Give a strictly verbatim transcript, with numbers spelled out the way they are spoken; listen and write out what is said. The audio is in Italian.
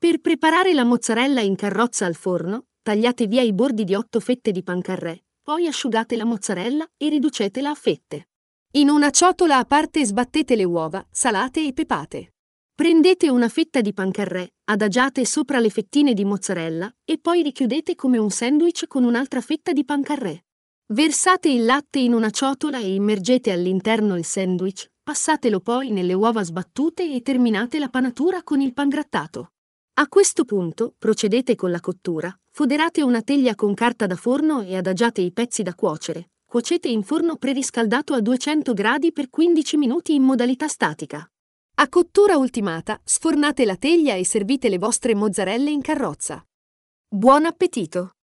Per preparare la mozzarella in carrozza al forno, tagliate via i bordi di otto fette di pancarré, poi asciugate la mozzarella e riducetela a fette. In una ciotola a parte sbattete le uova, salate e pepate. Prendete una fetta di pancarré, adagiate sopra le fettine di mozzarella e poi richiudete come un sandwich con un'altra fetta di pancarré. Versate il latte in una ciotola e immergete all'interno il sandwich, passatelo poi nelle uova sbattute e terminate la panatura con il pangrattato. A questo punto procedete con la cottura, foderate una teglia con carta da forno e adagiate i pezzi da cuocere. Cuocete in forno preriscaldato a duecento gradi per quindici minuti in modalità statica. A cottura ultimata, sfornate la teglia e servite le vostre mozzarelle in carrozza. Buon appetito!